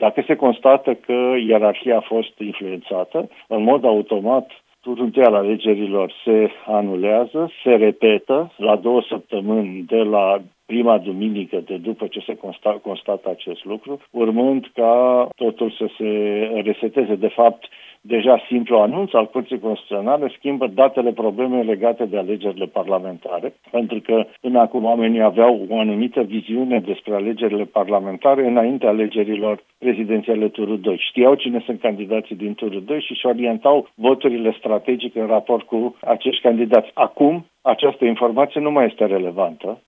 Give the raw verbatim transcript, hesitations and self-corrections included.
Dacă se constată că ierarhia a fost influențată, în mod automat turul întâi al alegerilor se anulează, se repetă la două săptămâni de la prima duminică de după ce se consta, constată acest lucru, urmând ca totul să se reseteze. De fapt, deja simplu anunț al Curții Constituționale schimbă datele probleme legate de alegerile parlamentare, pentru că până acum oamenii aveau o anumită viziune despre alegerile parlamentare înainte alegerilor prezidențiale turul doi. Știau cine sunt candidații din turul doi și își orientau voturile strategice în raport cu acești candidați. Acum, această informație nu mai este relevantă,